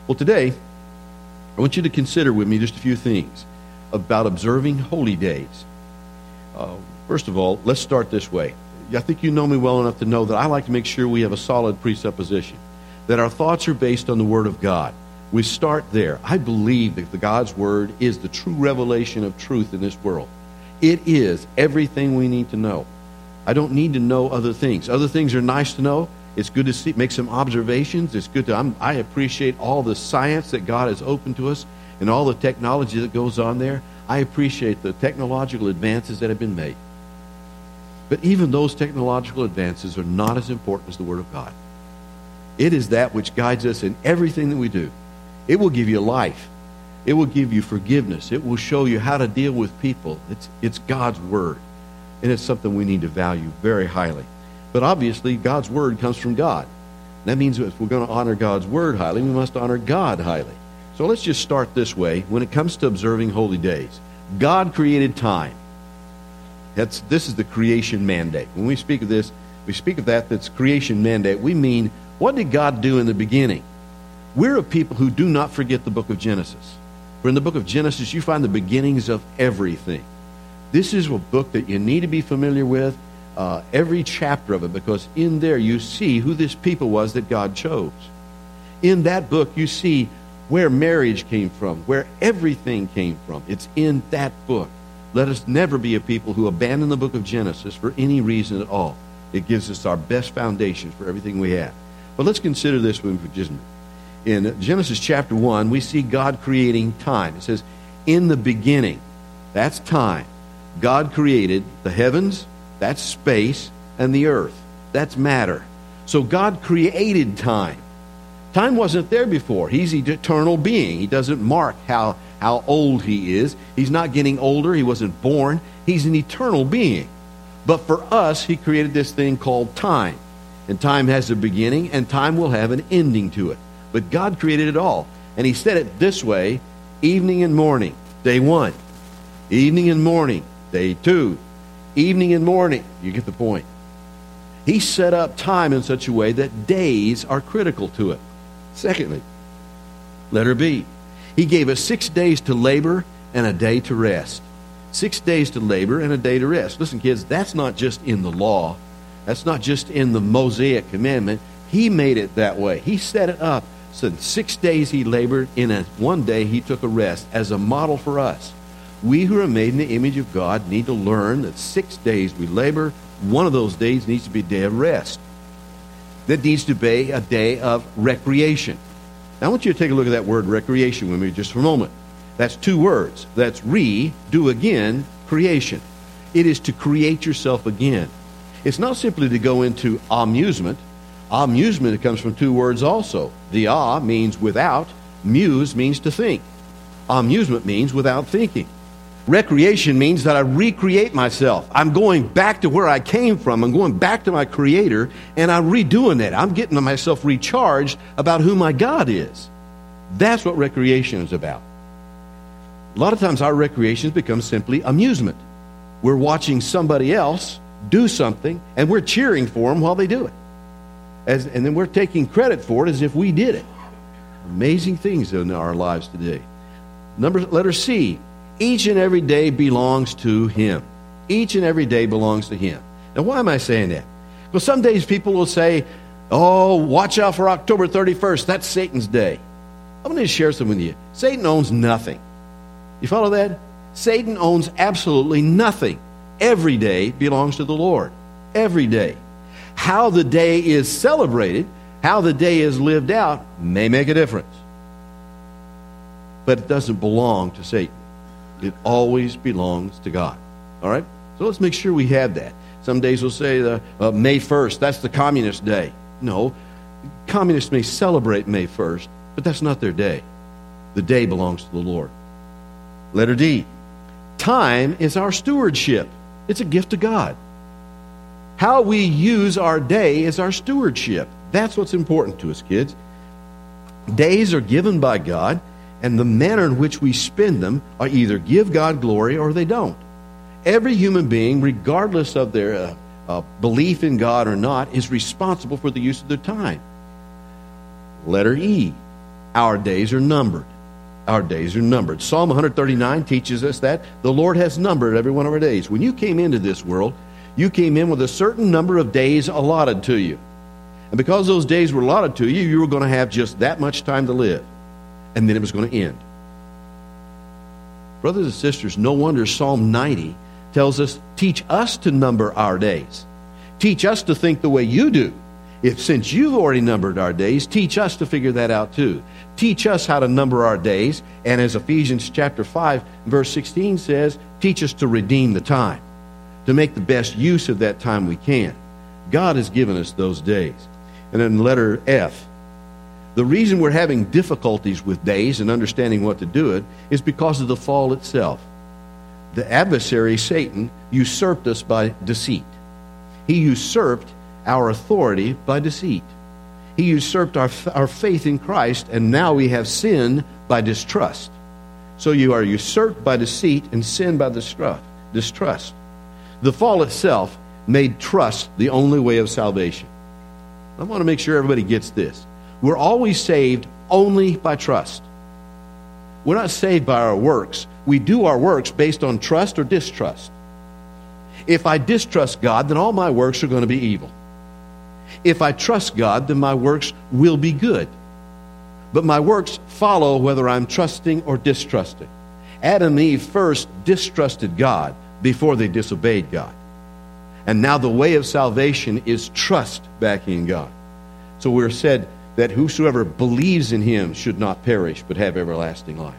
Well, today, I want you to consider with me just a few things about observing holy days. First of all, let's start this way. I think you know me well enough to know that I like to make sure we have a solid presupposition, that our thoughts are based on the Word of God. We start there. I believe that God's Word is the true revelation of truth in this world. It is everything we need to know. I don't need to know other things. Other things are nice to know. It's good to see, make some observations. It's good to, I appreciate all the science that God has opened to us and all the technology that goes on there. I appreciate the technological advances that have been made. But even those technological advances are not as important as the Word of God. It is that which guides us in everything that we do. It will give you life. It will give you forgiveness. It will show you how to deal with people. It's God's Word. And it's something we need to value very highly. But obviously, God's Word comes from God. That means if we're going to honor God's Word highly, we must honor God highly. So let's just start this way. When it comes to observing holy days, God created time. This is the creation mandate. When we speak of this, we speak of that's creation mandate. We mean, what did God do in the beginning? We're a people who do not forget the book of Genesis. For in the book of Genesis, you find the beginnings of everything. This is a book that you need to be familiar with, every chapter of it, because in there you see who this people was that God chose. In that book, you see where marriage came from, where everything came from. It's in that book. Let us never be a people who abandon the book of Genesis for any reason at all. It gives us our best foundation for everything we have. But let's consider this one for just a minute. In Genesis chapter 1, we see God creating time. It says, in the beginning, that's time. God created the heavens, that's space, and the earth. That's matter. So God created time. Time wasn't there before. He's an eternal being. He doesn't mark how old he is. He's not getting older. He wasn't born. He's an eternal being. But for us, he created this thing called time. And time has a beginning, and time will have an ending to it. But God created it all. And he said it this way, evening and morning, day 1. Evening and morning, day 2. Evening and morning. You get the point. He set up time in such a way that days are critical to it. Secondly, letter B. He gave us 6 days to labor and a day to rest. 6 days to labor and a day to rest. Listen, kids, that's not just in the law. That's not just in the Mosaic commandment. He made it that way. He set it up. So 6 days he labored. In one day he took a rest as a model for us. We who are made in the image of God need to learn that 6 days we labor. One of those days needs to be a day of rest. That needs to be a day of recreation. Now I want you to take a look at that word recreation with me just for a moment. That's 2 words. That's do again, creation. It is to create yourself again. It's not simply to go into amusement. Amusement comes from 2 words also. The means without. Muse means to think. Amusement means without thinking. Recreation means that I recreate myself. I'm going back to where I came from. I'm going back to my Creator, and I'm redoing that. I'm getting myself recharged about who my God is. That's what recreation is about. A lot of times our recreations become simply amusement. We're watching somebody else do something, and we're cheering for them while they do it. And then we're taking credit for it as if we did it. Amazing things in our lives today. Letter C. Each and every day belongs to Him. Each and every day belongs to Him. Now, why am I saying that? Well, some days people will say, oh, watch out for October 31st. That's Satan's day. I'm going to share something with you. Satan owns nothing. You follow that? Satan owns absolutely nothing. Every day belongs to the Lord. Every day. How the day is celebrated, how the day is lived out, may make a difference. But it doesn't belong to Satan. It always belongs to God. All right? So let's make sure we have that. Some days we'll say May 1st, that's the communist day. No, communists may celebrate May 1st, but that's not their day. The day belongs to the Lord. Letter D. Time is our stewardship. It's a gift to God. How we use our day is our stewardship. That's what's important to us, kids. Days are given by God, and the manner in which we spend them are either give God glory or they don't. Every human being, regardless of their belief in God or not, is responsible for the use of their time. Letter E. our days are numbered. Our days are numbered. Psalm 139 teaches us that the Lord has numbered every one of our days. When you came into this world, you came in with a certain number of days allotted to you. And because those days were allotted to you, you were going to have just that much time to live. And then it was going to end. Brothers and sisters, no wonder Psalm 90 tells us, teach us to number our days. Teach us to think the way you do. Since you've already numbered our days, teach us to figure that out too. Teach us how to number our days. And as Ephesians chapter 5, verse 16 says, teach us to redeem the time, to make the best use of that time we can. God has given us those days. And then letter F, the reason we're having difficulties with days and understanding what to do it is because of the fall itself. The adversary, Satan, usurped us by deceit. He usurped our authority by deceit. He usurped our faith in Christ, and now we have sin by distrust. So you are usurped by deceit and sin by distrust. The fall itself made trust the only way of salvation. I want to make sure everybody gets this. We're always saved only by trust. We're not saved by our works. We do our works based on trust or distrust. If I distrust God, then all my works are going to be evil. If I trust God, then my works will be good. But my works follow whether I'm trusting or distrusting. Adam and Eve first distrusted God before they disobeyed God. And now the way of salvation is trust back in God. So we're said that whosoever believes in him should not perish but have everlasting life.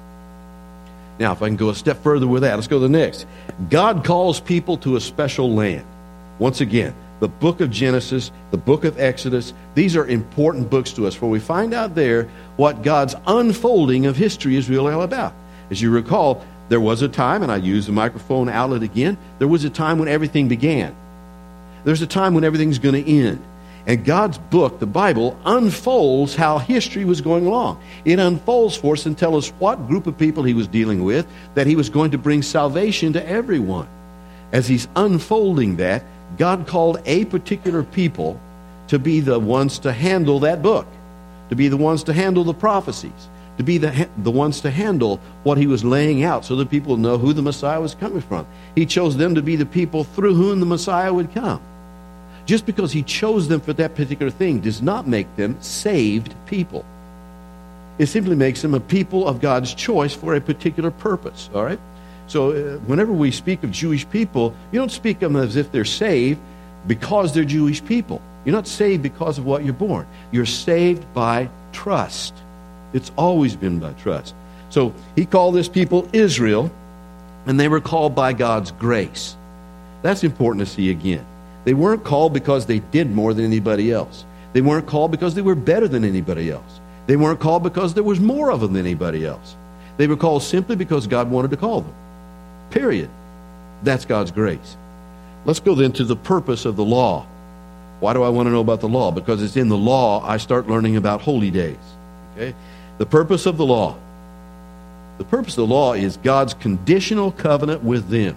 Now, if I can go a step further with that, let's go to the next. God calls people to a special land. Once again, the book of Genesis, the book of Exodus, these are important books to us, for we find out there what God's unfolding of history is really all about. As you recall, there was a time, and I use the microphone outlet again, there was a time when everything began. There's a time when everything's going to end. And God's book, the Bible, unfolds how history was going along. It unfolds for us and tells us what group of people he was dealing with, that he was going to bring salvation to everyone. As he's unfolding that, God called a particular people to be the ones to handle that book, to be the ones to handle the prophecies, to be the ones to handle what he was laying out so that people know who the Messiah was coming from. He chose them to be the people through whom the Messiah would come. Just because he chose them for that particular thing does not make them saved people. It simply makes them a people of God's choice for a particular purpose, all right? So whenever we speak of Jewish people, you don't speak of them as if they're saved because they're Jewish people. You're not saved because of what you're born. You're saved by trust. It's always been by trust. So he called this people Israel, and they were called by God's grace. That's important to see again. They weren't called because they did more than anybody else. They weren't called because they were better than anybody else. They weren't called because there was more of them than anybody else. They were called simply because God wanted to call them. Period. That's God's grace. Let's go then to the purpose of the law. Why do I want to know about the law? Because it's in the law I start learning about holy days. Okay? The purpose of the law. The purpose of the law is God's conditional covenant with them.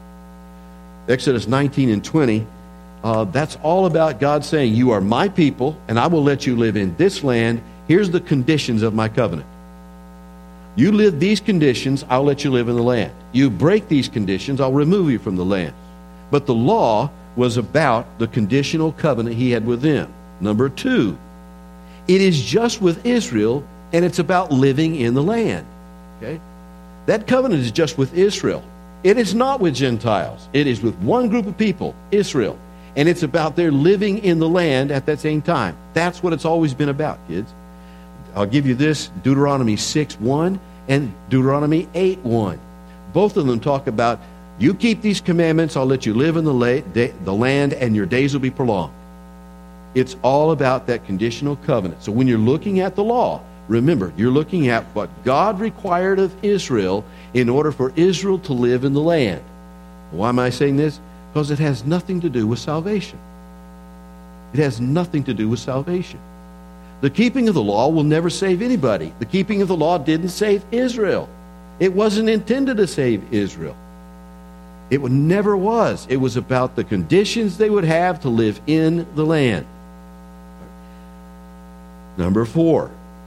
Exodus 19 and 20, that's all about God saying, you are my people, and I will let you live in this land. Here's the conditions of my covenant. You live these conditions, I'll let you live in the land. You break these conditions, I'll remove you from the land. But the law was about the conditional covenant he had with them. Number 2, it is just with Israel, and it's about living in the land. Okay? That covenant is just with Israel. It is not with Gentiles. It is with one group of people, Israel. And it's about their living in the land at that same time. That's what it's always been about, kids. I'll give you this, Deuteronomy 6:1 and Deuteronomy 8:1. Both of them talk about, you keep these commandments, I'll let you live in the land, and your days will be prolonged. It's all about that conditional covenant. So when you're looking at the law, remember, you're looking at what God required of Israel in order for Israel to live in the land. Why am I saying this? Because it has nothing to do with salvation. It has nothing to do with salvation. The keeping of the law will never save anybody. The keeping of the law didn't save Israel. It wasn't intended to save Israel. It never was. It was about the conditions they would have to live in the land. Number 4,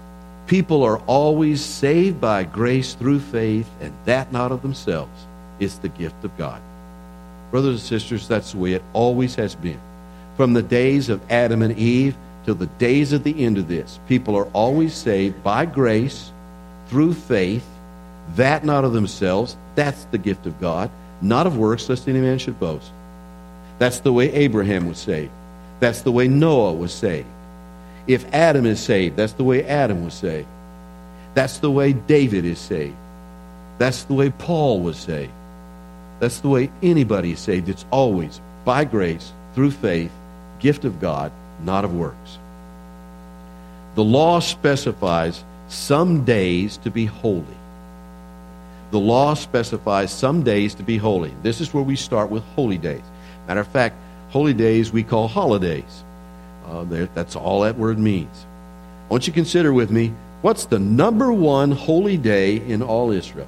People are always saved by grace through faith, and that not of themselves. It's the gift of God. Brothers and sisters, that's the way it always has been. From the days of Adam and Eve till the days of the end of this, people are always saved by grace through faith, that not of themselves. That's the gift of God, not of works, lest any man should boast. That's the way Abraham was saved. That's the way Noah was saved. If Adam is saved, that's the way Adam was saved. That's the way David is saved. That's the way Paul was saved. That's the way anybody is saved. It's always by grace, through faith, gift of God, not of works. The law specifies some days to be holy. The law specifies some days to be holy. This is where we start with holy days. Matter of fact, holy days we call holidays. That's all that word means. I want you to consider with me, what's the number one holy day in all Israel?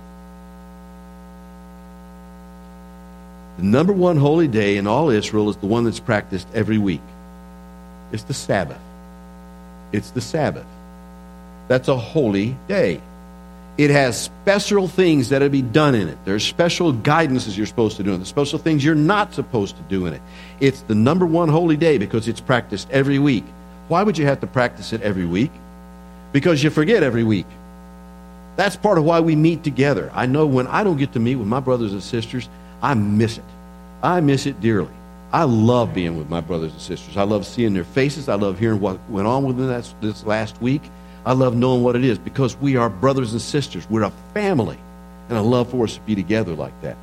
The number one holy day in all Israel is the one that's practiced every week. It's the Sabbath. It's the Sabbath. That's a holy day. It has special things that are to be done in it. There's special guidances you're supposed to do, and there's special things you're not supposed to do in it. It's the number one holy day because it's practiced every week. Why would you have to practice it every week? Because you forget every week. That's part of why we meet together. I know when I don't get to meet with my brothers and sisters, I miss it. I miss it dearly. I love being with my brothers and sisters. I love seeing their faces. I love hearing what went on with them this last week. I love knowing what it is because we are brothers and sisters. We're a family. And I love for us to be together like that.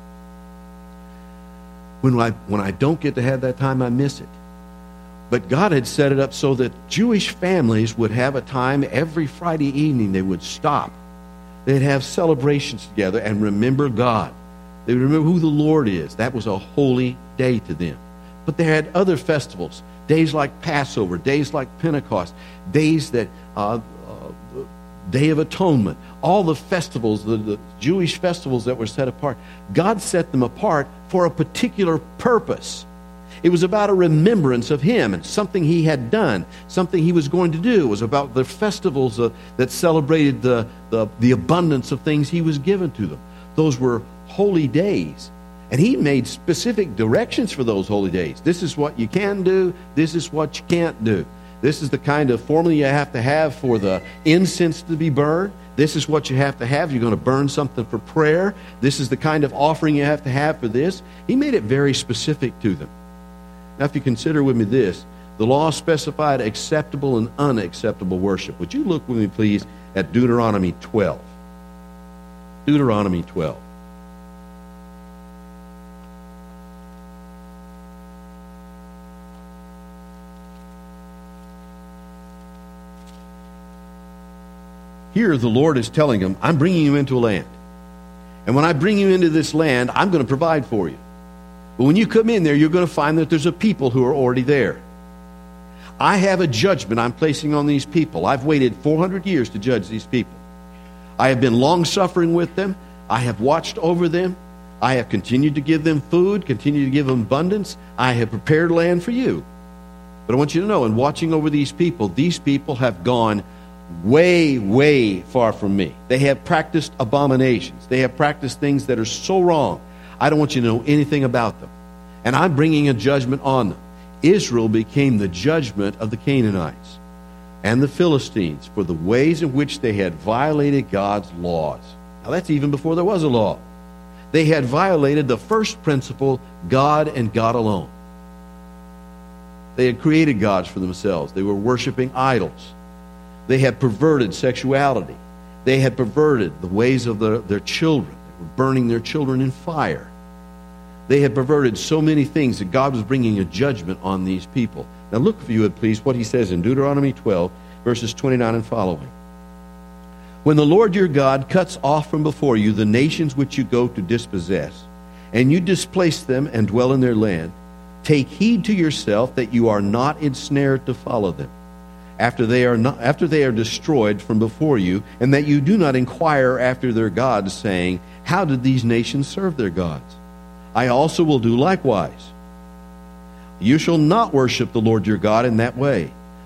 When I don't get to have that time, I miss it. But God had set it up so that Jewish families would have a time every Friday evening. They would stop. They'd have celebrations together and remember God. They would remember who the Lord is. That was a holy day to them. But they had other festivals, days like Passover, days like Pentecost, days that Day of Atonement, all the festivals, the Jewish festivals that were set apart. God set them apart for a particular purpose. It was about a remembrance of Him and something He had done, something He was going to do. It was about the festivals that celebrated the abundance of things He was given to them. Those were holy days. And He made specific directions for those holy days. This is what you can do. This is what you can't do. This is the kind of formula you have to have for the incense to be burned. This is what you have to have. You're going to burn something for prayer. This is the kind of offering you have to have for this. He made it very specific to them. Now, if you consider with me this, the law specified acceptable and unacceptable worship. Would you look with me, please, at Deuteronomy 12? Deuteronomy 12. Here the Lord is telling them, I'm bringing you into a land. And when I bring you into this land, I'm going to provide for you. But when you come in there, you're going to find that there's a people who are already there. I have a judgment I'm placing on these people. I've waited 400 years to judge these people. I have been long-suffering with them. I have watched over them. I have continued to give them food, continued to give them abundance. I have prepared land for you. But I want you to know, in watching over these people have gone way, way far from me. They have practiced abominations. They have practiced things that are so wrong. I don't want you to know anything about them. And I'm bringing a judgment on them. Israel became the judgment of the Canaanites and the Philistines for the ways in which they had violated God's laws. Now that's even before there was a law. They had violated the first principle, God and God alone. They had created gods for themselves. They were worshiping idols. They had perverted sexuality. They had perverted the ways of their children. They were burning their children in fire. They had perverted so many things that God was bringing a judgment on these people. Now look, if you would please, what He says in Deuteronomy 12, verses 29 and following. When the Lord your God cuts off from before you the nations which you go to dispossess, and you displace them and dwell in their land, take heed to yourself that you are not ensnared to follow them, after they are destroyed from before you, and that you do not inquire after their gods, saying, how did these nations serve their gods? I also will do likewise. You shall not worship the Lord your God in that way,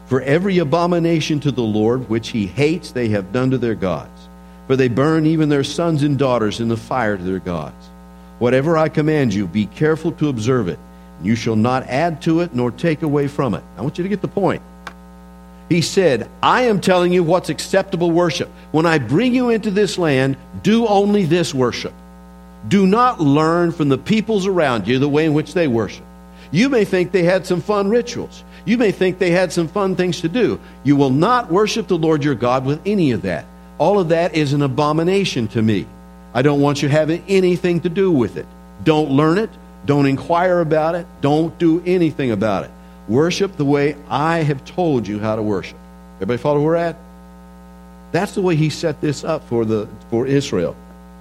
For every abomination to the Lord, which he hates, they have done to their gods. For they burn even their sons and daughters in the fire to their gods. Whatever I command you, be careful to observe it. You shall not add to it nor take away from it. I want you to get the point. He said, I am telling you what's acceptable worship. When I bring you into this land, do only this worship. Do not learn from the peoples around you the way in which they worship. You may think they had some fun rituals. You may think they had some fun things to do. You will not worship the Lord your God with any of that. All of that is an abomination to me. I don't want you having anything to do with it. Don't learn it. Don't inquire about it. Don't do anything about it. Worship the way I have told you how to worship. Everybody follow where we're at? That's the way he set this up for Israel.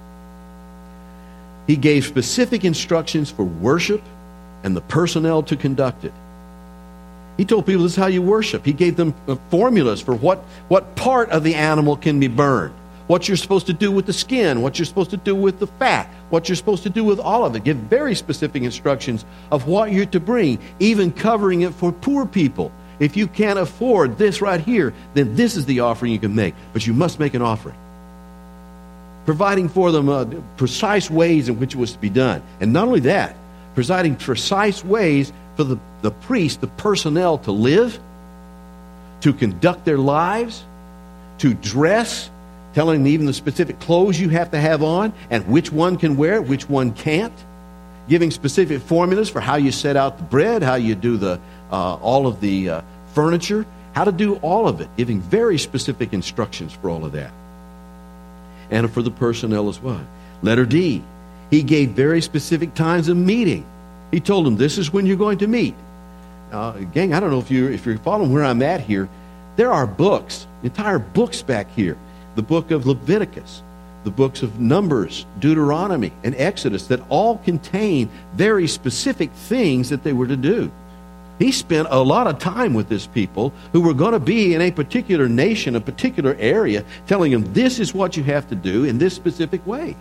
He gave specific instructions for worship and the personnel to conduct it. He told people this is how you worship. He gave them formulas for what part of the animal can be burned, what you're supposed to do with the skin, what you're supposed to do with the fat, what you're supposed to do with all of it. Give very specific instructions of what you're to bring, even covering it for poor people. If you can't afford this right here, then this is the offering you can make. But you must make an offering. Providing for them precise ways in which it was to be done. And not only that, providing precise ways for the priest, the personnel to live, to conduct their lives, to dress, telling them even the specific clothes you have to have on and which one can wear it, which one can't. Giving specific formulas for how you set out the bread, how you do all of the furniture, how to do all of it. Giving very specific instructions for all of that. And for the personnel as well. Letter D, he gave very specific times of meeting. He told them, this is when you're going to meet. Gang, I don't know if you're following where I'm at here. There are books, entire books back here. The book of Leviticus, the books of Numbers, Deuteronomy, and Exodus that all contain very specific things that they were to do. He spent a lot of time with this people who were going to be in a particular nation, a particular area, telling them this is what you have to do in this specific way.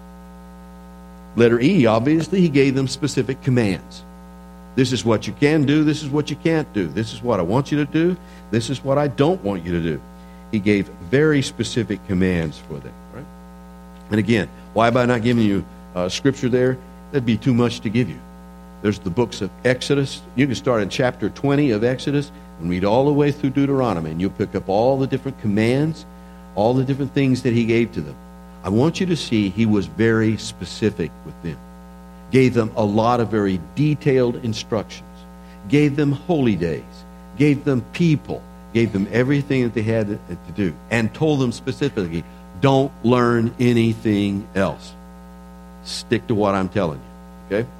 Letter E, obviously, he gave them specific commands. This is what you can do. This is what you can't do. This is what I want you to do. This is what I don't want you to do. He gave very specific commands for them. Right? And again, why have I not given you scripture there? That'd be too much to give you. There's the books of Exodus. You can start in chapter 20 of Exodus and read all the way through Deuteronomy, and you'll pick up all the different commands, all the different things that he gave to them. I want you to see he was very specific with them. Gave them a lot of very detailed instructions. Gave them holy days. Gave them people. Gave them everything that they had to do. And told them specifically, don't learn anything else. Stick to what I'm telling you. Okay?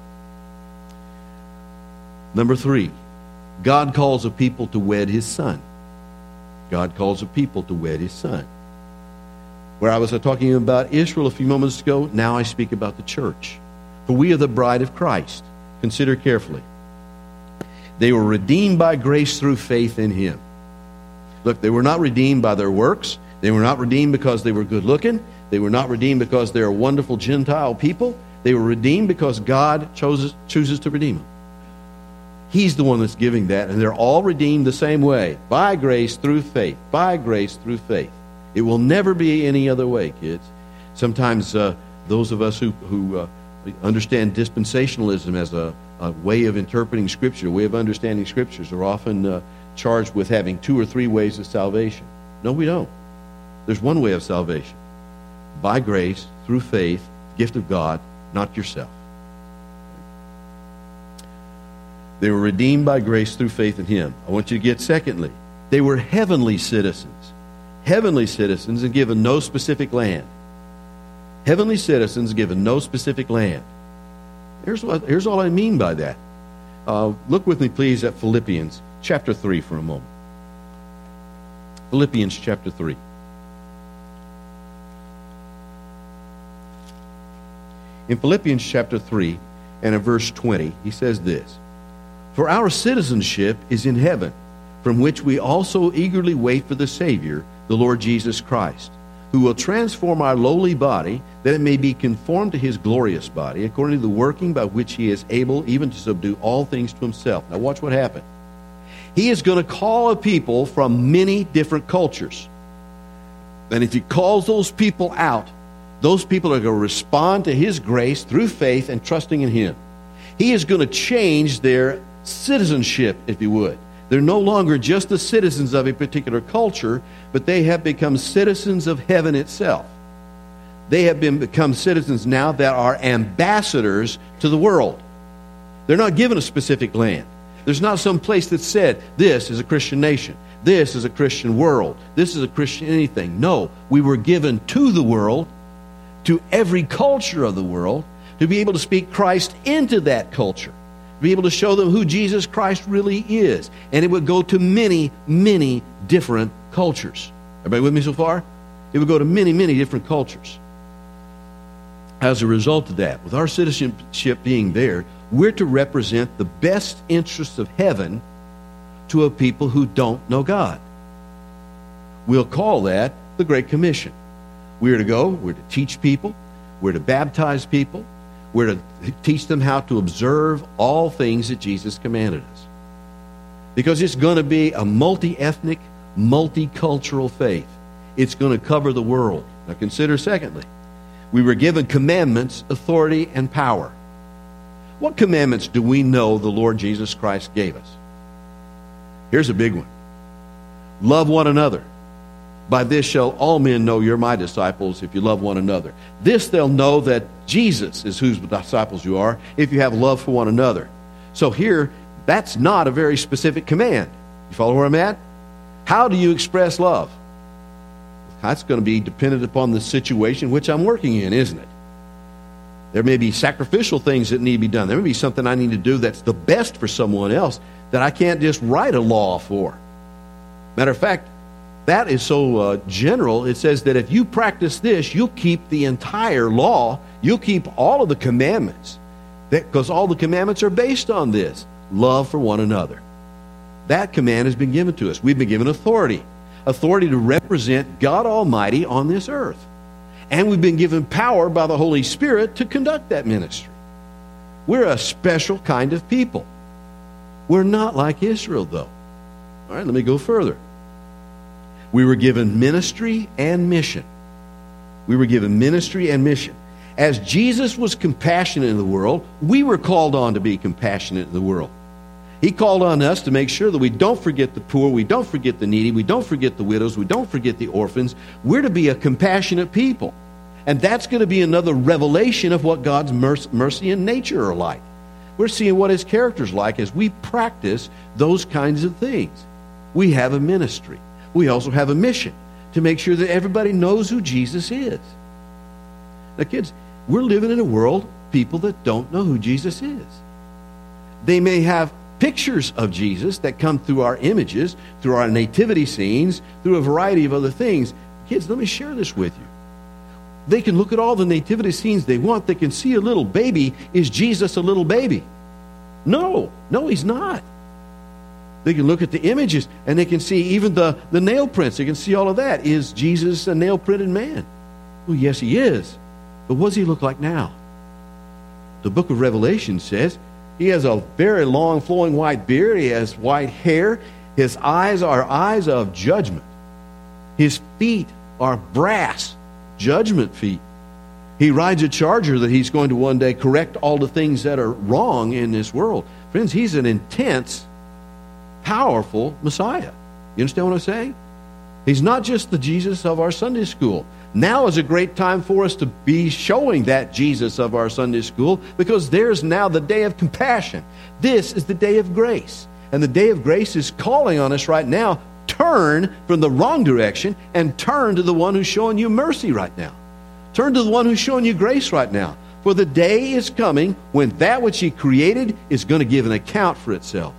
Number 3, God calls a people to wed his son. God calls a people to wed his son. Where I was talking about Israel a few moments ago, now I speak about the church. For we are the bride of Christ. Consider carefully. They were redeemed by grace through faith in him. Look, they were not redeemed by their works. They were not redeemed because they were good looking. They were not redeemed because they're wonderful Gentile people. They were redeemed because God chooses to redeem them. He's the one that's giving that, and they're all redeemed the same way. By grace through faith. By grace through faith. It will never be any other way, kids. Sometimes those of us who understand dispensationalism as a way of interpreting Scripture, a way of understanding Scriptures, are often charged with having 2 or 3 ways of salvation. No, we don't. There's one way of salvation. By grace, through faith, gift of God, not yourself. They were redeemed by grace through faith in him. I want you to get secondly, they were heavenly citizens. Heavenly citizens and given no specific land. Heavenly citizens given no specific land. Here's all I mean by that. Look with me, please, at Philippians chapter 3 for a moment. Philippians chapter 3. In Philippians chapter 3 and in verse 20, he says this, "For our citizenship is in heaven, from which we also eagerly wait for the Savior, the Lord Jesus Christ, who will transform our lowly body, that it may be conformed to his glorious body, according to the working by which he is able even to subdue all things to himself." Now watch what happened. He is going to call a people from many different cultures. And if he calls those people out, those people are going to respond to his grace through faith and trusting in him. He is going to change their citizenship, if you would. They're no longer just the citizens of a particular culture, but they have become citizens of heaven itself. They have become citizens now that are ambassadors to the world. They're not given a specific land. There's not some place that said, this is a Christian nation. This is a Christian world. This is a Christian anything. No, we were given to the world, to every culture of the world, to be able to speak Christ into that culture, to be able to show them who Jesus Christ really is. And it would go to many, many different cultures. Everybody with me so far? It would go to many, many different cultures. As a result of that, with our citizenship being there, we're to represent the best interests of heaven to a people who don't know God. We'll call that the Great Commission. We're to go, we're to teach people, we're to baptize people, we're to teach them how to observe all things that Jesus commanded us. Because it's going to be a multi-ethnic, multicultural faith. It's going to cover the world. Now consider, secondly, we were given commandments, authority, and power. What commandments do we know the Lord Jesus Christ gave us? Here's a big one. Love one another. By this shall all men know you're my disciples, if you love one another. This they'll know that Jesus is whose disciples you are, if you have love for one another. So here, that's not a very specific command. You follow where I'm at? How do you express love? That's going to be dependent upon the situation which I'm working in, isn't it? There may be sacrificial things that need to be done. There may be something I need to do that's the best for someone else that I can't just write a law for. Matter of fact, that is so general, it says that if you practice this, you'll keep the entire law. You'll keep all of the commandments. Because all the commandments are based on this. Love for one another. That command has been given to us. We've been given authority. Authority to represent God Almighty on this earth. And we've been given power by the Holy Spirit to conduct that ministry. We're a special kind of people. We're not like Israel, though. All right, let me go further. We were given ministry and mission. We were given ministry and mission. As Jesus was compassionate in the world, we were called on to be compassionate in the world. He called on us to make sure that we don't forget the poor, we don't forget the needy, we don't forget the widows, we don't forget the orphans. We're to be a compassionate people. And that's going to be another revelation of what God's mercy and nature are like. We're seeing what his character's like as we practice those kinds of things. We have a ministry. We also have a mission to make sure that everybody knows who Jesus is. Now, kids, we're living in a world of people that don't know who Jesus is. They may have pictures of Jesus that come through our images, through our nativity scenes, through a variety of other things. Kids, let me share this with you. They can look at all the nativity scenes they want. They can see a little baby. Is Jesus a little baby? No, he's not. They can look at the images and they can see even the nail prints. They can see all of that. Is Jesus a nail-printed man? Well, yes, he is. But what does he look like now? The book of Revelation says he has a very long, flowing white beard. He has white hair. His eyes are eyes of judgment. His feet are brass, judgment feet. He rides a charger that he's going to one day correct all the things that are wrong in this world. Friends, he's an intense, powerful Messiah. You understand what I'm saying? He's not just the Jesus of our Sunday school. Now is a great time for us to be showing that Jesus of our Sunday school, because there's now the day of compassion. This is the day of grace. And the day of grace is calling on us right now. Turn from the wrong direction and turn to the one who's showing you mercy right now. Turn to the one who's showing you grace right now. For the day is coming when that which he created is going to give an account for itself.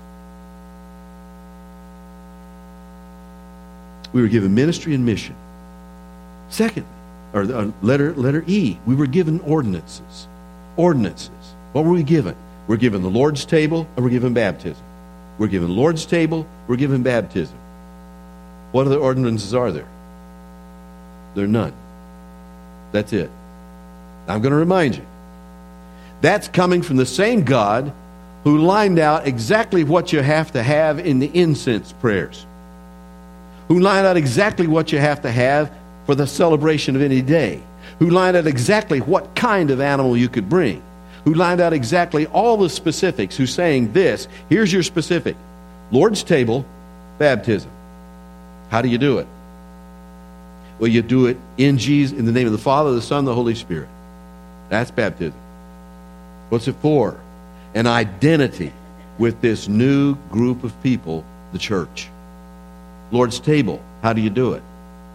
We were given ministry and mission. Second, or letter E, we were given ordinances. Ordinances. What were we given? We're given the Lord's table and we're given baptism. We're given the Lord's table, we're given baptism. What other ordinances are there? There are none. That's it. I'm going to remind you. That's coming from the same God who lined out exactly what you have to have in the incense prayers, who lined out exactly what you have to have for the celebration of any day, who lined out exactly what kind of animal you could bring, who lined out exactly all the specifics, who's saying this, here's your specific. Lord's table, baptism. How do you do it? Well, you do it in Jesus, in the name of the Father, the Son, the Holy Spirit. That's baptism. What's it for? An identity with this new group of people, the church. Lord's table, how do you do it?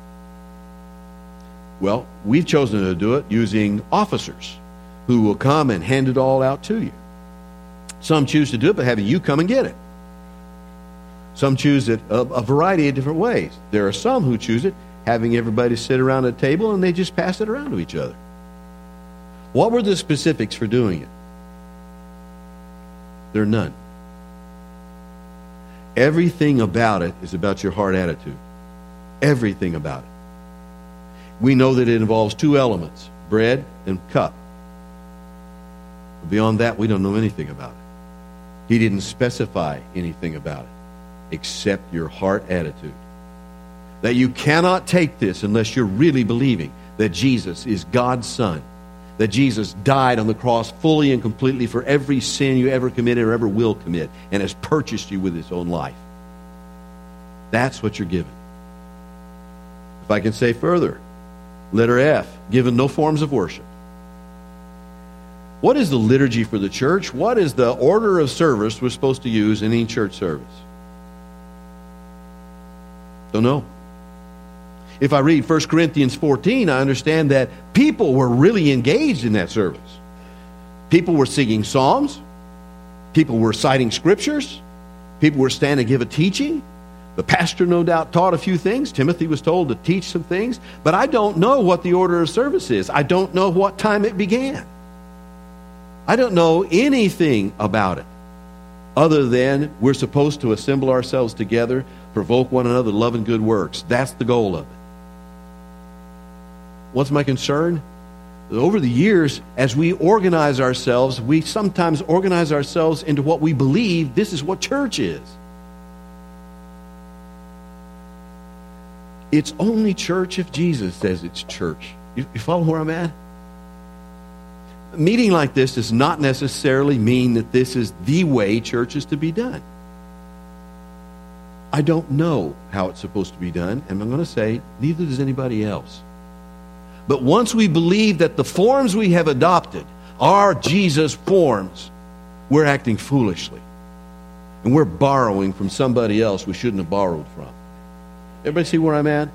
Well, we've chosen to do it using officers who will come and hand it all out to you. Some choose to do it by having you come and get it. Some choose it a variety of different ways. There are some who choose it having everybody sit around a table and they just pass it around to each other. What were the specifics for doing it? There are none. Everything about it is about your heart attitude. Everything about it. We know that it involves two elements, bread and cup. But beyond that, we don't know anything about it. He didn't specify anything about it except your heart attitude. That you cannot take this unless you're really believing that Jesus is God's Son, that Jesus died on the cross fully and completely for every sin you ever committed or ever will commit, and has purchased you with his own life. That's what you're given. If I can say further, letter F, given no forms of worship. What is the liturgy for the church? What is the order of service we're supposed to use in any church service? Don't know. If I read 1 Corinthians 14, I understand that people were really engaged in that service. People were singing psalms. People were citing scriptures. People were standing to give a teaching. The pastor no doubt taught a few things. Timothy was told to teach some things. But I don't know what the order of service is. I don't know what time it began. I don't know anything about it other than we're supposed to assemble ourselves together, provoke one another to love and good works. That's the goal of it. What's my concern? Over the years, as we organize ourselves, we sometimes organize ourselves into what we believe this is what church is. It's only church if Jesus says it's church. You follow where I'm at? A meeting like this does not necessarily mean that this is the way church is to be done. I don't know how it's supposed to be done, and I'm going to say, neither does anybody else. But once we believe that the forms we have adopted are Jesus' forms, we're acting foolishly. And we're borrowing from somebody else we shouldn't have borrowed from. Everybody see where I'm at?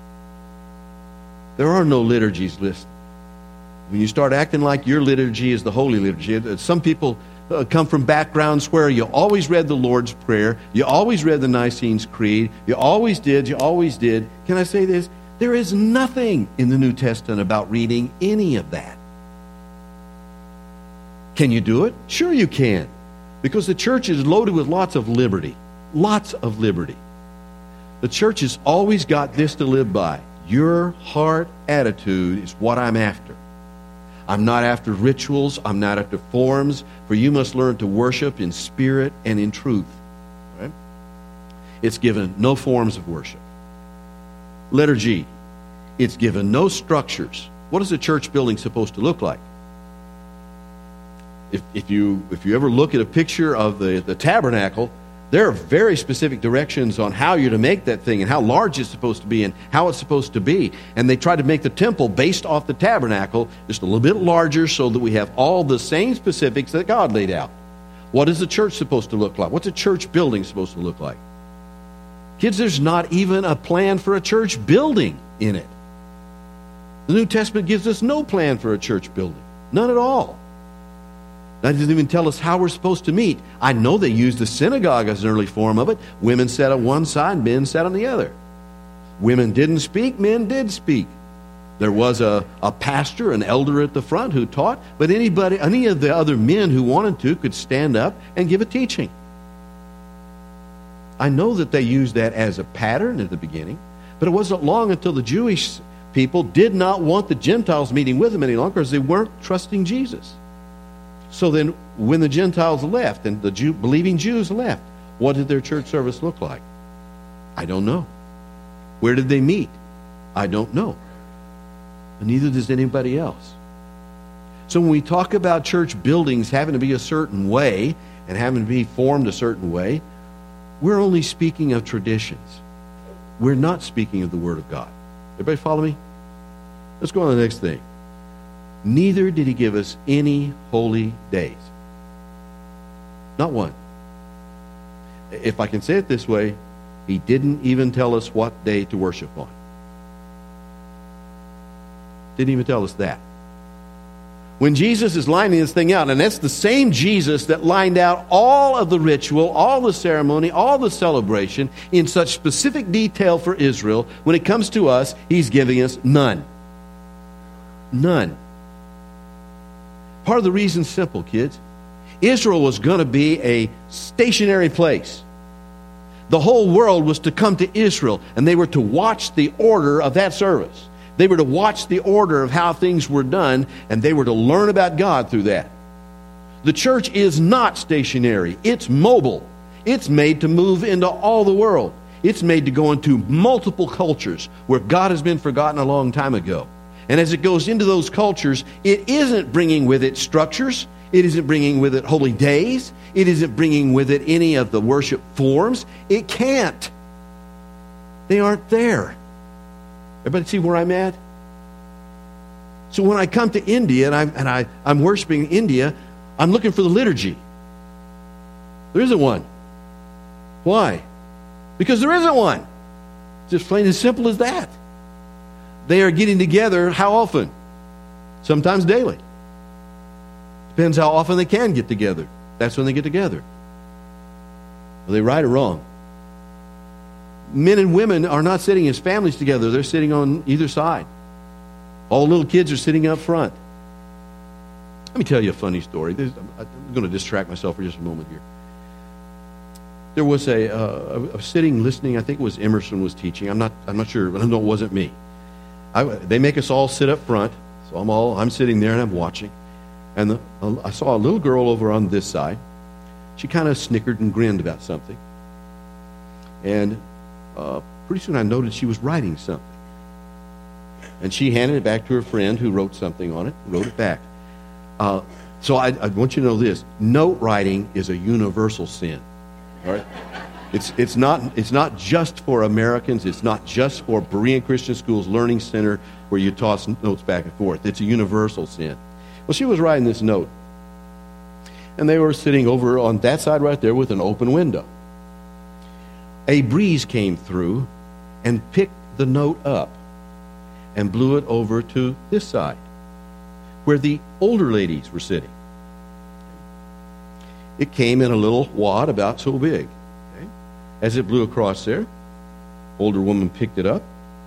There are no liturgies listed. When you start acting like your liturgy is the holy liturgy, some people come from backgrounds where you always read the Lord's Prayer, you always read the Nicene Creed, you always did. Can I say this? There is nothing in the New Testament about reading any of that. Can you do it? Sure you can. Because the church is loaded with lots of liberty. Lots of liberty. The church has always got this to live by. Your heart attitude is what I'm after. I'm not after rituals. I'm not after forms. For you must learn to worship in spirit and in truth. Right? It's given no forms of worship. Letter G, it's given no structures. What is a church building supposed to look like? If you ever look at a picture of the tabernacle, there are very specific directions on how you're to make that thing and how large it's supposed to be and how it's supposed to be. And they tried to make the temple based off the tabernacle just a little bit larger so that we have all the same specifics that God laid out. What is the church supposed to look like? What's a church building supposed to look like? Kids, there's not even a plan for a church building in it. The New Testament gives us no plan for a church building. None at all. That doesn't even tell us how we're supposed to meet. I know they used the synagogue as an early form of it. Women sat on one side, men sat on the other. Women didn't speak, men did speak. There was a pastor, an elder at the front who taught, but any of the other men who wanted to could stand up and give a teaching. I know that they used that as a pattern at the beginning, but it wasn't long until the Jewish people did not want the Gentiles meeting with them any longer because they weren't trusting Jesus. So then when the Gentiles left and the believing Jews left, what did their church service look like? I don't know. Where did they meet? I don't know. And neither does anybody else. So when we talk about church buildings having to be a certain way and having to be formed a certain way, we're only speaking of traditions. We're not speaking of the Word of God. Everybody follow me? Let's go on to the next thing. Neither did he give us any holy days. Not one. If I can say it this way, he didn't even tell us what day to worship on. Didn't even tell us that. When Jesus is lining this thing out, and that's the same Jesus that lined out all of the ritual, all the ceremony, all the celebration in such specific detail for Israel, when it comes to us, he's giving us none. None. Part of the reason's simple, kids. Israel was going to be a stationary place. The whole world was to come to Israel, and they were to watch the order of that service. They were to watch the order of how things were done, and they were to learn about God through that. The church is not stationary. It's mobile. It's made to move into all the world. It's made to go into multiple cultures where God has been forgotten a long time ago. And as it goes into those cultures, it isn't bringing with it structures. It isn't bringing with it holy days. It isn't bringing with it any of the worship forms. It can't. They aren't there. Everybody see where I'm at? So when I come to India and I'm worshiping India, I'm looking for the liturgy. There isn't one. Why? Because there isn't one. Just plain as simple as that. They are getting together how often? Sometimes daily. Depends how often they can get together. That's when they get together. Are they right or wrong? Men and women are not sitting as families together. They're sitting on either side. All the little kids are sitting up front. Let me tell you a funny story. I'm going to distract myself for just a moment here. There was a sitting listening. I think it was Emerson was teaching. I'm not sure, but I know it wasn't me. They make us all sit up front, so I'm sitting there and I'm watching. And I saw a little girl over on this side. She kind of snickered and grinned about something. And pretty soon I noticed she was writing something. And she handed it back to her friend who wrote something on it, wrote it back. So I want you to know this. Note writing is a universal sin. All right? It's not just for Americans. It's not just for Berean Christian Schools Learning Center where you toss notes back and forth. It's a universal sin. Well, she was writing this note. And they were sitting over on that side right there with an open window. A breeze came through and picked the note up and blew it over to this side where the older ladies were sitting. It came in a little wad about so big. Okay? As it blew across there, older woman picked it up.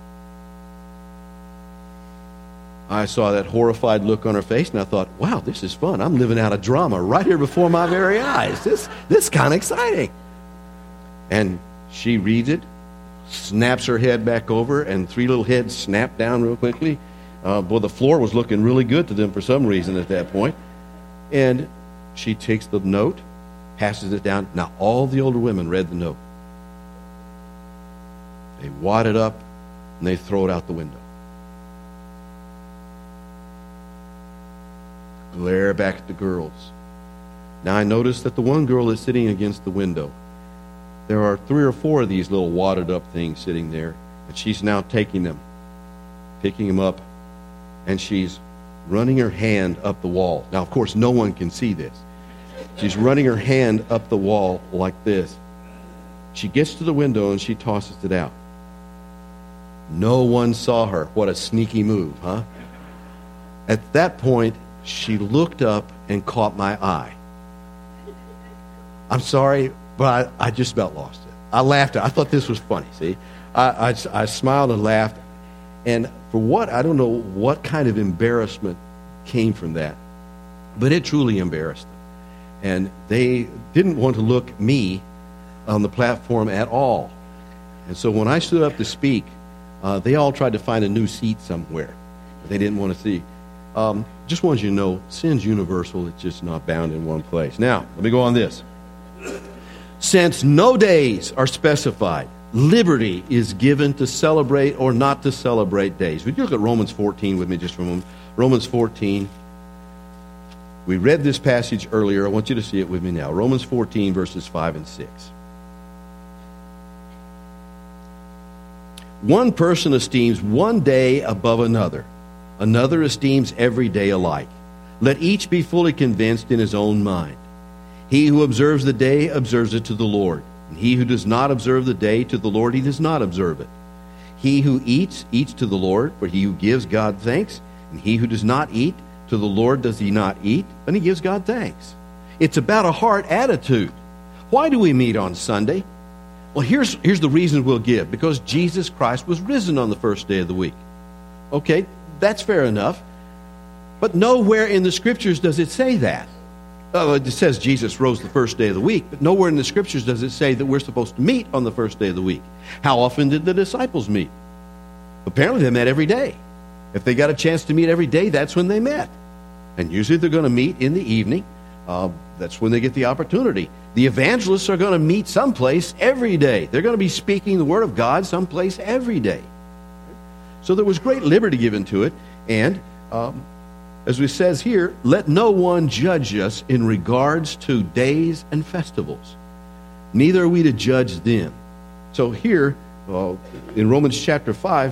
I saw that horrified look on her face, and I thought, wow, this is fun. I'm living out a drama right here before my very eyes. This is kind of exciting. And she reads it, snaps her head back over, and three little heads snapped down real quickly. Boy, the floor was looking really good to them for some reason at that point. And she takes the note, passes it down. Now, all the older women read the note. They wad it up, and they throw it out the window. Glare back at the girls. Now, I noticed that the one girl is sitting against the window. There are 3 or 4 of these little wadded up things sitting there, and she's now taking them, picking them up, and she's running her hand up the wall. Now, of course, no one can see this. She's running her hand up the wall like this. She gets to the window and she tosses it out. No one saw her. What a sneaky move, huh? At that point, she looked up and caught my eye. I'm sorry, but I just about lost it. I laughed. I thought this was funny, see? I smiled and laughed. And for what, I don't know what kind of embarrassment came from that. But it truly embarrassed them. And they didn't want to look me on the platform at all. And so when I stood up to speak, they all tried to find a new seat somewhere. They didn't want to see. Just wanted you to know, sin's universal. It's just not bound in one place. Now, let me go on this. Since no days are specified, liberty is given to celebrate or not to celebrate days. Would you look at Romans 14 with me just for a moment? Romans 14. We read this passage earlier. I want you to see it with me now. Romans 14, verses 5 and 6. One person esteems one day above another. Another esteems every day alike. Let each be fully convinced in his own mind. He who observes the day observes it to the Lord. And he who does not observe the day to the Lord, he does not observe it. He who eats, eats to the Lord, for he who gives God thanks. And he who does not eat, to the Lord does he not eat, and he gives God thanks. It's about a heart attitude. Why do we meet on Sunday? Well, here's the reason we'll give. Because Jesus Christ was risen on the first day of the week. Okay, that's fair enough. But nowhere in the Scriptures does it say that. It says Jesus rose the first day of the week, but nowhere in the Scriptures does it say that we're supposed to meet on the first day of the week. How often did the disciples meet? Apparently they met every day. If they got a chance to meet every day, that's when they met. And usually they're going to meet in the evening. That's when they get the opportunity. The evangelists are going to meet someplace every day. They're going to be speaking the Word of God someplace every day. So there was great liberty given to it. And as it says here, let no one judge us in regards to days and festivals. Neither are we to judge them. So here, in Romans chapter 5,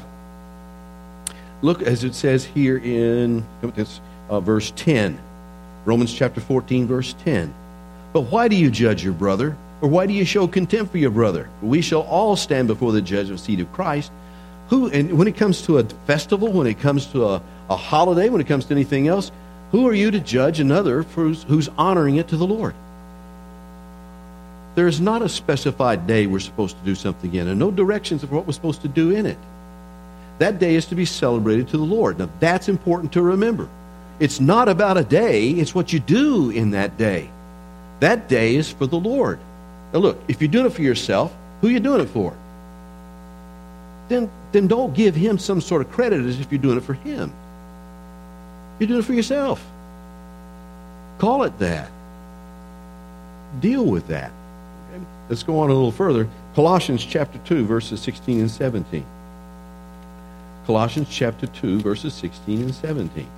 look as it says here in verse 10. Romans chapter 14, verse 10. But why do you judge your brother? Or why do you show contempt for your brother? We shall all stand before the judgment seat of Christ. And when it comes to a festival, when it comes to a holiday, when it comes to anything else, who are you to judge another who's honoring it to the Lord? There is not a specified day we're supposed to do something in, and no directions of what we're supposed to do in it. That day is to be celebrated to the Lord. Now, that's important to remember. It's not about a day, it's what you do in that day. That day is for the Lord. Now look, if you're doing it for yourself, who are you doing it for? Then don't give him some sort of credit as if you're doing it for him. You're doing it for yourself. Call it that. Deal with that. Okay? Let's go on a little further. Colossians chapter 2, verses 16 and 17. Colossians chapter 2, verses 16 and 17.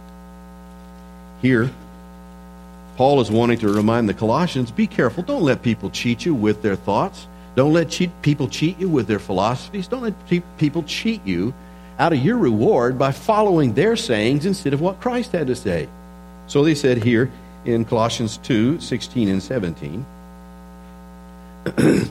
Here, Paul is wanting to remind the Colossians, be careful. Don't let people cheat you with their thoughts. Don't let people cheat you with their philosophies. Don't let people cheat you out of your reward by following their sayings instead of what Christ had to say. So they said here in Colossians 2, 16 and 17. Let me get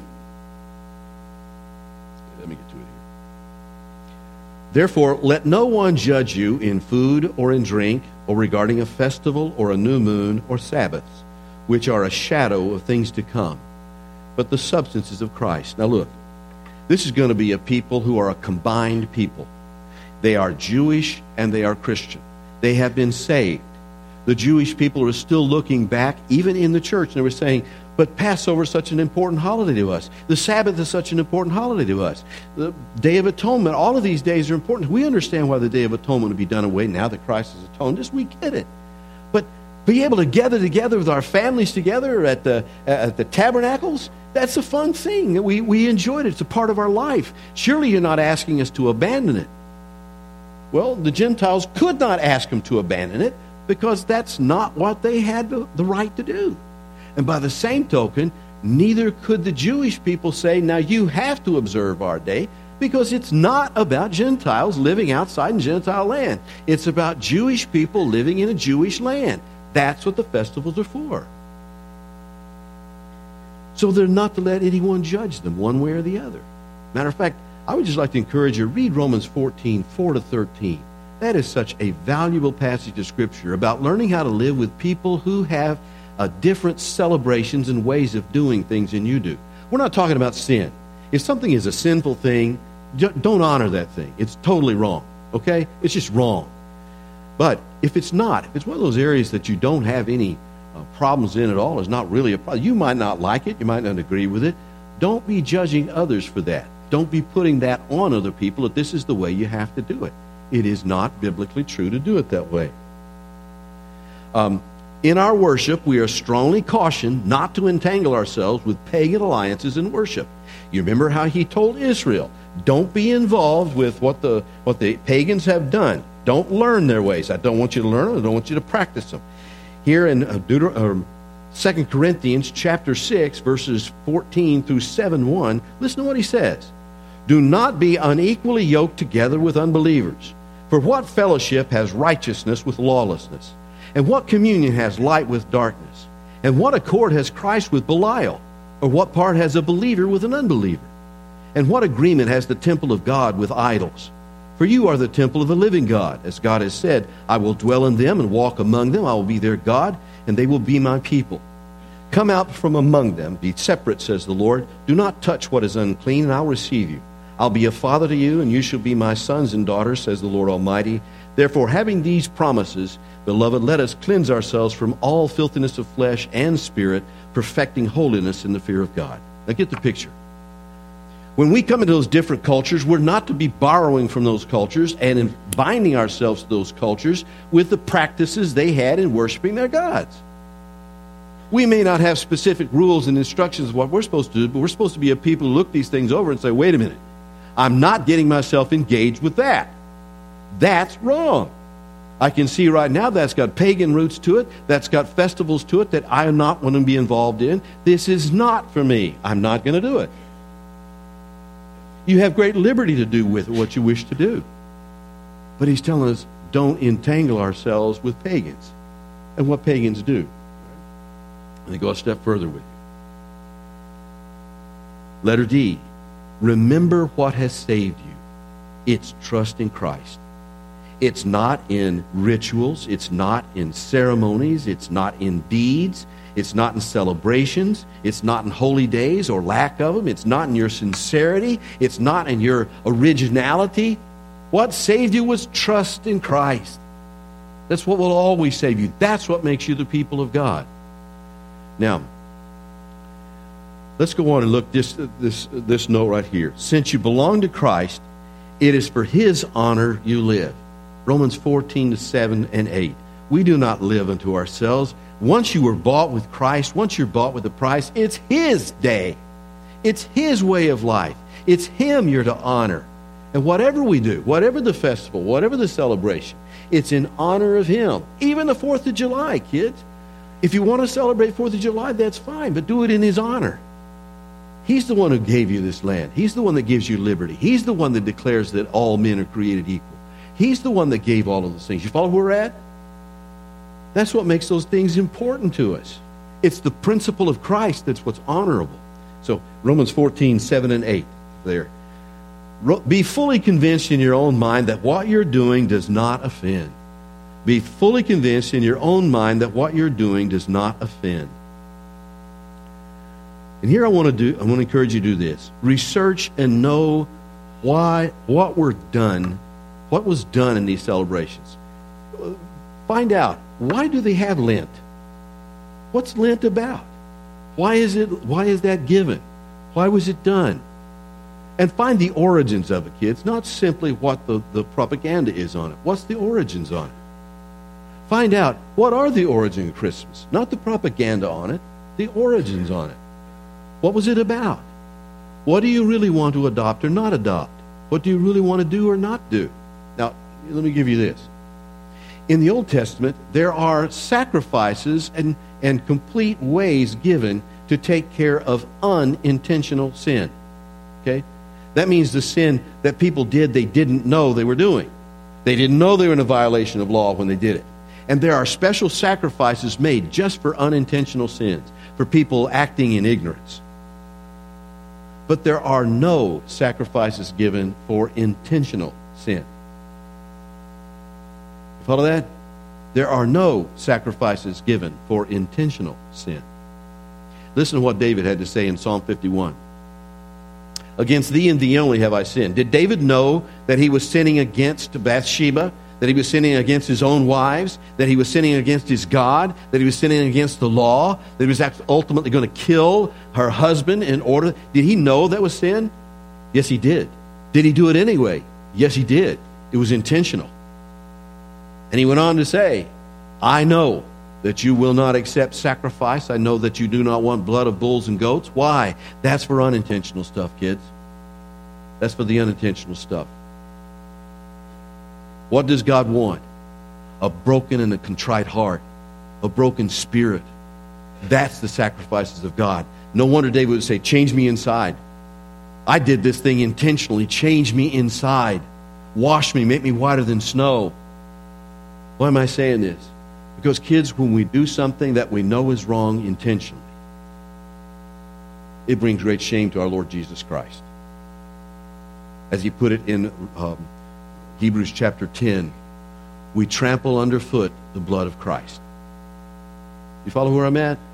to it here. Therefore, let no one judge you in food or in drink, or regarding a festival or a new moon or Sabbaths, which are a shadow of things to come, but the substances of Christ. Now look, this is going to be a people who are a combined people. They are Jewish and they are Christian. They have been saved. The Jewish people are still looking back, even in the church, and they were saying, but Passover is such an important holiday to us. The Sabbath is such an important holiday to us. The Day of Atonement, all of these days are important. We understand why the Day of Atonement would be done away now that Christ has atoned us. We get it. But be able to gather together with our families together at the tabernacles, that's a fun thing. That we enjoyed it. It's a part of our life. Surely you're not asking us to abandon it. Well, the Gentiles could not ask them to abandon it because that's not what they had the right to do. And by the same token, neither could the Jewish people say, now you have to observe our day, because it's not about Gentiles living outside in Gentile land. It's about Jewish people living in a Jewish land. That's what the festivals are for. So they're not to let anyone judge them one way or the other. Matter of fact, I would just like to encourage you, read Romans 14, 4 to 13. That is such a valuable passage of Scripture about learning how to live with people who have different celebrations and ways of doing things than you do. We're not talking about sin. If something is a sinful thing, don't honor that thing. It's totally wrong, okay? It's just wrong. But if it's not, if it's one of those areas that you don't have any problems in at all, it's not really a problem. You might not like it. You might not agree with it. Don't be judging others for that. Don't be putting that on other people that this is the way you have to do it. It is not biblically true to do it that way. In our worship, we are strongly cautioned not to entangle ourselves with pagan alliances in worship. You remember how he told Israel, don't be involved with what the pagans have done. Don't learn their ways. I don't want you to learn them. I don't want you to practice them. Here in 2 Corinthians chapter 6, verses 14 through 7:1, listen to what he says. Do not be unequally yoked together with unbelievers. For what fellowship has righteousness with lawlessness? And what communion has light with darkness? And what accord has Christ with Belial? Or what part has a believer with an unbeliever? And what agreement has the temple of God with idols? For you are the temple of the living God. As God has said, I will dwell in them and walk among them. I will be their God, and they will be my people. Come out from among them. Be separate, says the Lord. Do not touch what is unclean, and I'll receive you. I'll be a father to you, and you shall be my sons and daughters, says the Lord Almighty. Therefore, having these promises, beloved, let us cleanse ourselves from all filthiness of flesh and spirit, perfecting holiness in the fear of God. Now get the picture. When we come into those different cultures, we're not to be borrowing from those cultures and binding ourselves to those cultures with the practices they had in worshiping their gods. We may not have specific rules and instructions of what we're supposed to do, but we're supposed to be a people who look these things over and say, wait a minute, I'm not getting myself engaged with that. That's wrong. I can see right now that's got pagan roots to it, that's got festivals to it that I am not going to be involved in. This is not for me. I'm not going to do it. You have great liberty to do with what you wish to do. But he's telling us, don't entangle ourselves with pagans and what pagans do. Let me go a step further with you. Letter D, remember what has saved you. It's trust in Christ. It's not in rituals. It's not in ceremonies. It's not in deeds. It's not in celebrations. It's not in holy days or lack of them. It's not in your sincerity. It's not in your originality. What saved you was trust in Christ. That's what will always save you. That's what makes you the people of God. Now, let's go on and look this note right here. Since you belong to Christ, it is for His honor you live. Romans 14:7 and 8. We do not live unto ourselves. Once you were bought with Christ, once you're bought with a price, it's His day. It's His way of life. It's Him you're to honor. And whatever we do, whatever the festival, whatever the celebration, it's in honor of Him. Even the 4th of July, kids. If you want to celebrate 4th of July, that's fine, but do it in His honor. He's the one who gave you this land. He's the one that gives you liberty. He's the one that declares that all men are created equal. He's the one that gave all of those things. You follow where we're at? That's what makes those things important to us. It's the principle of Christ that's what's honorable. So Romans 14:7 and 8 there. Be fully convinced in your own mind that what you're doing does not offend. Be fully convinced in your own mind that what you're doing does not offend. And here I want to encourage you to do this. Research and know what was done in these celebrations. Find out, why do they have Lent? What's Lent about? Why is that given? Why was it done? And find the origins of it, kids, not simply what the propaganda is on it. What's the origins on it? Find out, what are the origins of Christmas? Not the propaganda on it, the origins on it. What was it about? What do you really want to adopt or not adopt? What do you really want to do or not do? Now, let me give you this. In the Old Testament, there are sacrifices and complete ways given to take care of unintentional sin. Okay? That means the sin that people did they didn't know they were doing. They didn't know they were in a violation of law when they did it. And there are special sacrifices made just for unintentional sins, for people acting in ignorance. But there are no sacrifices given for intentional sin. You follow that? There are no sacrifices given for intentional sin. Listen to what David had to say in Psalm 51. Against thee and thee only have I sinned. Did David know that he was sinning against Bathsheba? That he was sinning against his own wives? That he was sinning against his God? That he was sinning against the law? That he was ultimately going to kill her husband in order? Did he know that was sin? Yes, he did. Did he do it anyway? Yes, he did. It was intentional. And he went on to say, I know that you will not accept sacrifice. I know that you do not want blood of bulls and goats. Why? That's for unintentional stuff, kids. That's for the unintentional stuff. What does God want? A broken and a contrite heart, a broken spirit. That's the sacrifices of God. No wonder David would say, change me inside. I did this thing intentionally. Change me inside. Wash me, make me whiter than snow. Why am I saying this? Because kids, when we do something that we know is wrong intentionally, it brings great shame to our Lord Jesus Christ. As he put it in Hebrews chapter 10, we trample underfoot the blood of Christ. You follow where I'm at?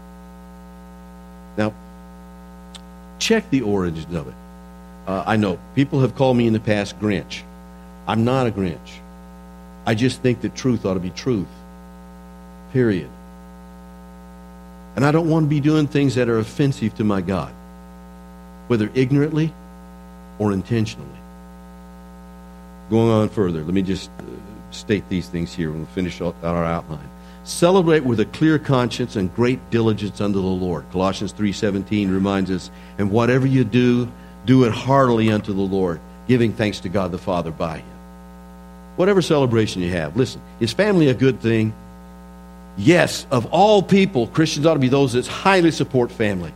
Now, check the origins of it. I know people have called me in the past Grinch. I'm not a Grinch. I just think that truth ought to be truth. Period. And I don't want to be doing things that are offensive to my God, whether ignorantly or intentionally. Going on further, let me just state these things here when we finish out our outline. Celebrate with a clear conscience and great diligence unto the Lord. Colossians 3:17 reminds us, and whatever you do, do it heartily unto the Lord, giving thanks to God the Father by Him. Whatever celebration you have, listen, is family a good thing? Yes, of all people, Christians ought to be those that highly support family.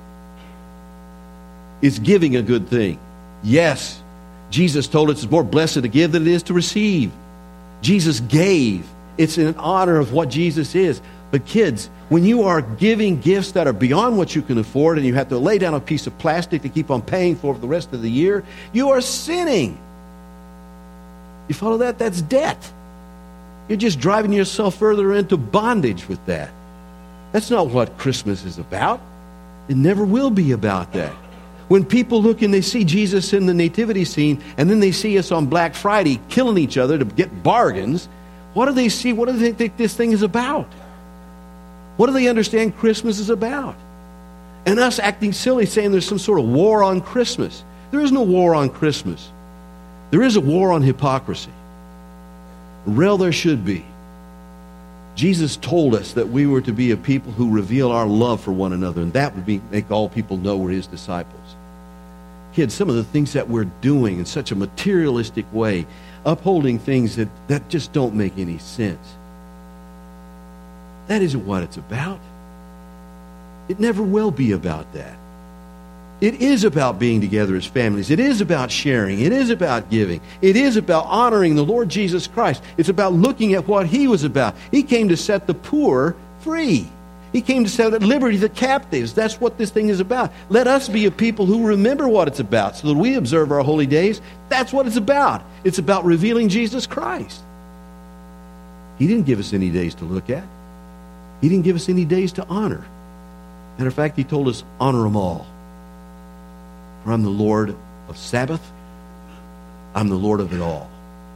Is giving a good thing? Yes. Jesus told us it's more blessed to give than it is to receive. Jesus gave. It's in honor of what Jesus is. But kids, when you are giving gifts that are beyond what you can afford and you have to lay down a piece of plastic to keep on paying for the rest of the year, you are sinning. You follow that? That's debt. You're just driving yourself further into bondage with that. That's not what Christmas is about. It never will be about that. When people look and they see Jesus in the nativity scene, and then they see us on Black Friday killing each other to get bargains, what do they see? What do they think this thing is about? What do they understand Christmas is about? And us acting silly, saying there's some sort of war on Christmas. There is no war on Christmas. There is a war on hypocrisy. Well, there should be. Jesus told us that we were to be a people who reveal our love for one another, and that would make all people know we're His disciples. Kids, some of the things that we're doing in such a materialistic way, upholding things that just don't make any sense, that isn't what it's about. It never will be about that. It is about being together as families. It is about sharing. It is about giving. It is about honoring the Lord Jesus Christ. It's about looking at what He was about. He came to set the poor free. He came to set at liberty the captives. That's what this thing is about. Let us be a people who remember what it's about so that we observe our holy days. That's what it's about. It's about revealing Jesus Christ. He didn't give us any days to look at. He didn't give us any days to honor. Matter of fact, He told us, honor them all. For I'm the Lord of Sabbath. I'm the Lord of it all.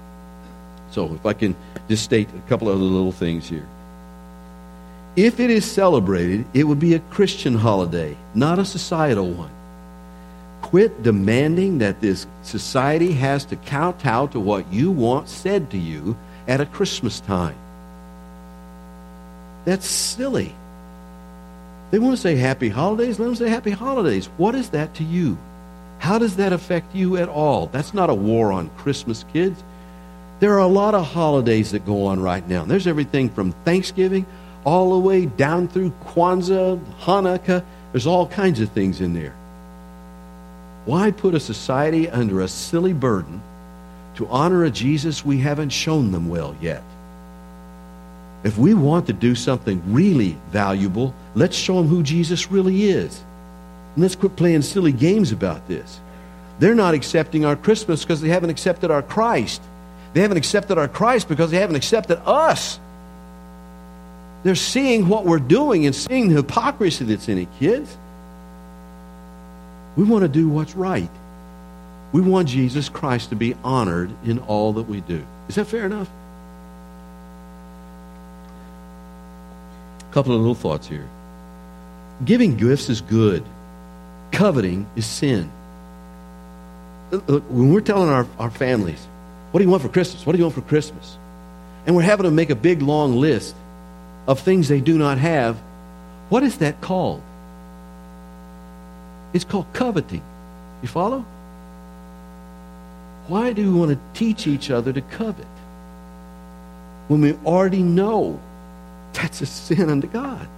So if I can just state a couple of little things here. If it is celebrated, it would be a Christian holiday, not a societal one. Quit demanding that this society has to kowtow to what you want said to you at a Christmas time. That's silly. They want to say happy holidays, let them say happy holidays. What is that to you? How does that affect you at all? That's not a war on Christmas, kids. There are a lot of holidays that go on right now. There's everything from Thanksgiving all the way down through Kwanzaa, Hanukkah. There's all kinds of things in there. Why put a society under a silly burden to honor a Jesus we haven't shown them well yet? If we want to do something really valuable, let's show them who Jesus really is. And let's quit playing silly games about this. They're not accepting our Christmas because they haven't accepted our Christ. They haven't accepted our Christ because they haven't accepted us. They're seeing what we're doing and seeing the hypocrisy that's in it, kids. We want to do what's right. We want Jesus Christ to be honored in all that we do. Is that fair enough? A couple of little thoughts here. Giving gifts is good. Coveting is sin. When we're telling our families, what do you want for Christmas? What do you want for Christmas? And we're having to make a big, long list of things they do not have, what is that called? It's called coveting. You follow? Why do we want to teach each other to covet when we already know that's a sin unto God?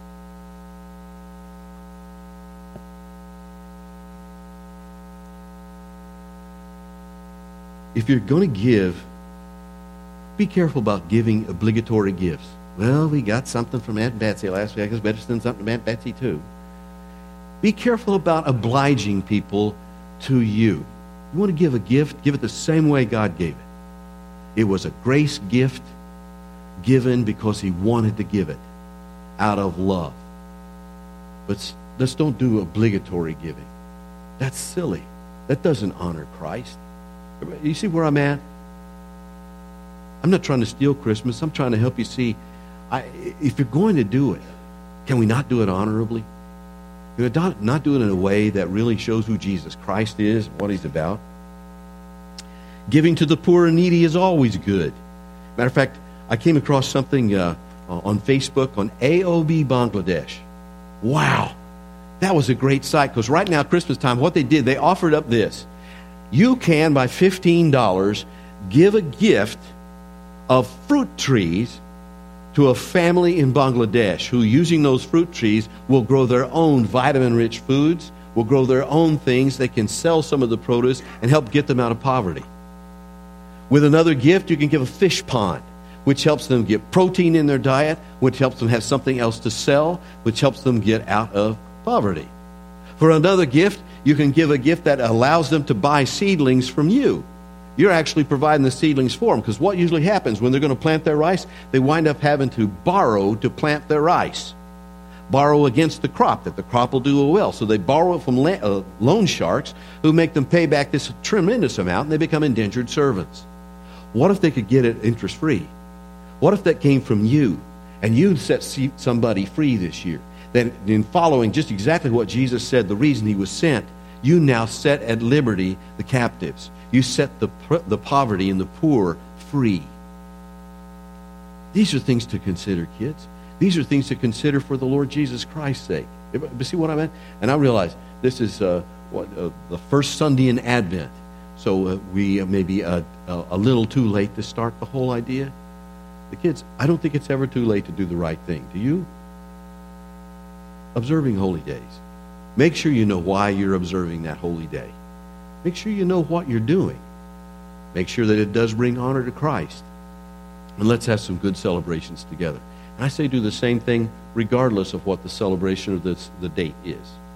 If you're going to give, be careful about giving obligatory gifts. Well, we got something from Aunt Betsy last week. I guess better send something to Aunt Betsy too. Be careful about obliging people to you. You want to give a gift, give it the same way God gave it. It was a grace gift given because He wanted to give it out of love. But let's don't do obligatory giving. That's silly. That doesn't honor Christ. You see where I'm at? I'm not trying to steal Christmas. I'm trying to help you see, if you're going to do it, can we not do it honorably? Can we not do it in a way that really shows who Jesus Christ is and what He's about? Giving to the poor and needy is always good. Matter of fact, I came across something on Facebook on AOB Bangladesh. Wow. That was a great site, because right now, Christmas time, what they did, they offered up this. You can, by $15, give a gift of fruit trees to a family in Bangladesh who, using those fruit trees, will grow their own vitamin-rich foods, will grow their own things. They can sell some of the produce and help get them out of poverty. With another gift, you can give a fish pond, which helps them get protein in their diet, which helps them have something else to sell, which helps them get out of poverty. For another gift, you can give a gift that allows them to buy seedlings from you. You're actually providing the seedlings for them, because what usually happens when they're going to plant their rice, they wind up having to borrow to plant their rice. Borrow against the crop, that the crop will do well. So they borrow it from loan sharks who make them pay back this tremendous amount, and they become indentured servants. What if they could get it interest-free? What if that came from you, and you set somebody free this year? That in following just exactly what Jesus said, the reason He was sent, you now set at liberty the captives. You set the poverty and the poor free. These are things to consider, kids. These are things to consider for the Lord Jesus Christ's sake. But see what I meant? And I realize this is the first Sunday in Advent. So we may be a little too late to start the whole idea. The kids, I don't think it's ever too late to do the right thing. Do you? Observing holy days. Make sure you know why you're observing that holy day. Make sure you know what you're doing. Make sure that it does bring honor to Christ. And let's have some good celebrations together. And I say do the same thing regardless of what the celebration or the date is.